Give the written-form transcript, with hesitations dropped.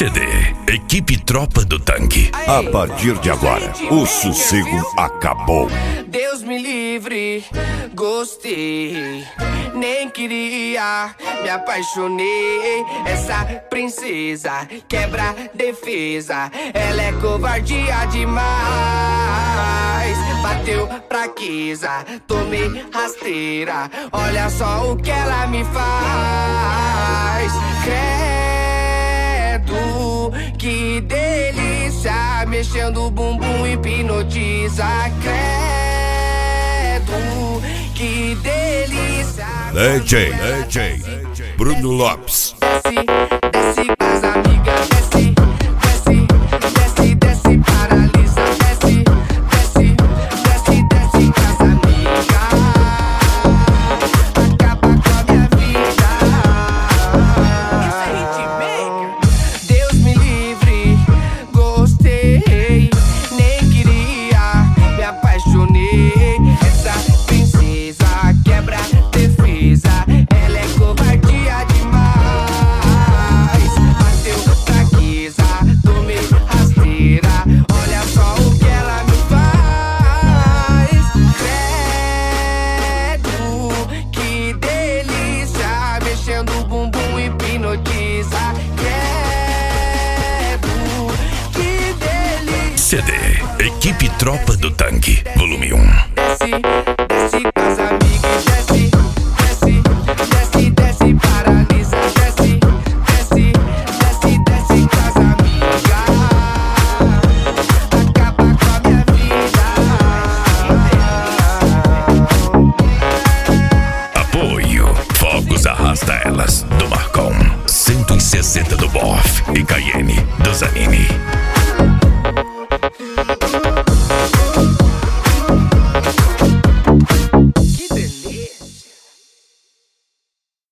CD Equipe Tropa do Tanque. A partir de agora, o sossego acabou. Deus me livre, gostei, nem queria, me apaixonei. Essa princesa quebra defesa, ela é covardia demais. Bateu fraqueza, tomei rasteira, olha só o que ela me faz. Credo, que delícia, mexendo o bumbum hipnotiza. Credo, que delícia. DJ Bruno Lopes. Desce, desce pras amigas, desce, desce, desce, desce, paralisa, desce, desce, desce, desce pras amigas. Acaba com a minha vida. Esse é hitmaker. Deus me livre, gostei, nem queria, me apaixonei. Essa princesa quebra defesa, ela é covardia demais. Bateu fraqueza, tomei rasteira, olha só o que ela me faz. Credo, que delícia, mexendo o bumbum hipnotiza. Credo, que delícia. CD Equipe Tropa do Tanque, volume 1. Desce, desce pras amigas, desce, desce, desce, desce, paralisa, desce, desce, desce, desce pras amigas. Acaba com a minha vida. Apoio Fogos Arrasta Elas, do Marcon. 160 do Boff e Cayenne, do Zanini.